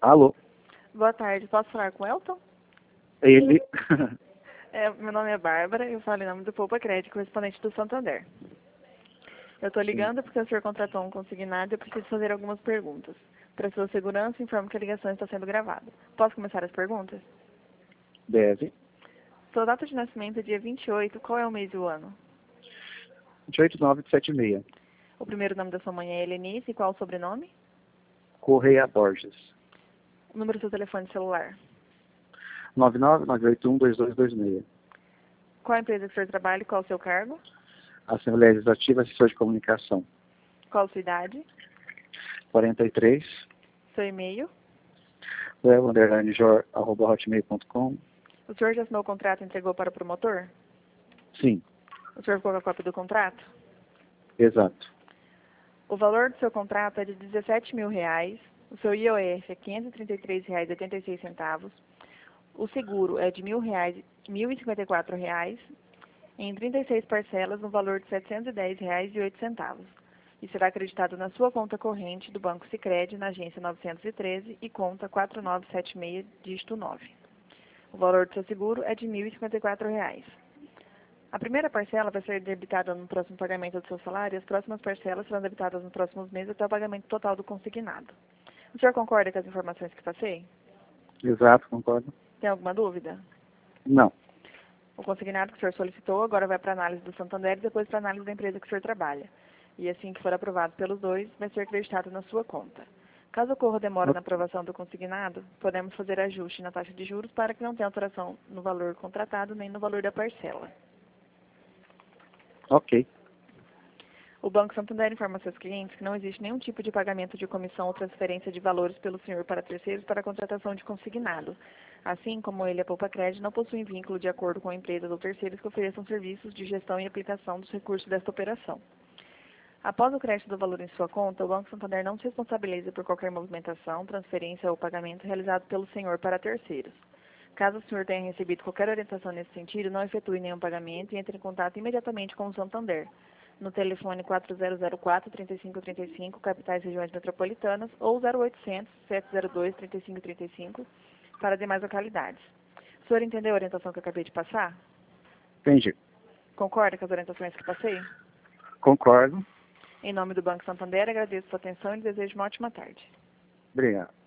Alô? Boa tarde, posso falar com o Elton? Ele? Meu nome é Bárbara, eu falo em nome do Poupa Crédito, correspondente do Santander. Eu estou ligando porque o senhor contratou um consignado e eu preciso fazer algumas perguntas. Para sua segurança, informo que a ligação está sendo gravada. Posso começar as perguntas? Deve. Sua data de nascimento é dia 28, qual é o mês e o ano? 28976. O primeiro nome da sua mãe é Helenice e qual o sobrenome? Correia Borges. O número do seu telefone celular? 999812226. Qual a empresa que o senhor trabalha e qual o seu cargo? Assembleia Legislativa, Assessor de Comunicação. Qual a sua idade? 43. Seu e-mail? Leo_jor@hotmail.com. O senhor já assinou o contrato e entregou para o promotor? Sim, O senhor ficou com a cópia do contrato? exato. O valor do seu contrato é de R$17 mil. O seu IOF é R$533,86. O seguro é de R$1.054 em 36 parcelas no valor de R$710,08. E será acreditado na sua conta corrente do Banco Sicredi, na agência 913 e conta 4976, dígito 9. O valor do seu seguro é de R$1.054. A primeira parcela vai ser debitada no próximo pagamento do seu salário e as próximas parcelas serão debitadas nos próximos meses até o pagamento total do consignado. O senhor concorda com as informações que passei? Exato, concordo. Tem alguma dúvida? Não. O consignado que o senhor solicitou agora vai para análise do Santander e depois para análise da empresa que o senhor trabalha. E assim que for aprovado pelos dois, vai ser acreditado na sua conta. Caso ocorra demora na aprovação do consignado, podemos fazer ajuste na taxa de juros para que não tenha alteração no valor contratado nem no valor da parcela. Ok. O Banco Santander informa seus clientes que não existe nenhum tipo de pagamento de comissão ou transferência de valores pelo senhor para terceiros para a contratação de consignado. Assim como ele, a Poupa Crédito, não possui vínculo de acordo com empresas ou terceiros que ofereçam serviços de gestão e aplicação dos recursos desta operação. Após o crédito do valor em sua conta, o Banco Santander não se responsabiliza por qualquer movimentação, transferência ou pagamento realizado pelo senhor para terceiros. Caso o senhor tenha recebido qualquer orientação nesse sentido, não efetue nenhum pagamento e entre em contato imediatamente com o Santander, no telefone 4004-3535, capitais e regiões metropolitanas, ou 0800-702-3535, para demais localidades. O senhor entendeu a orientação que eu acabei de passar? Entendi. Concorda com as orientações que passei? Concordo. Em nome do Banco Santander, agradeço sua atenção e desejo uma ótima tarde. Obrigado.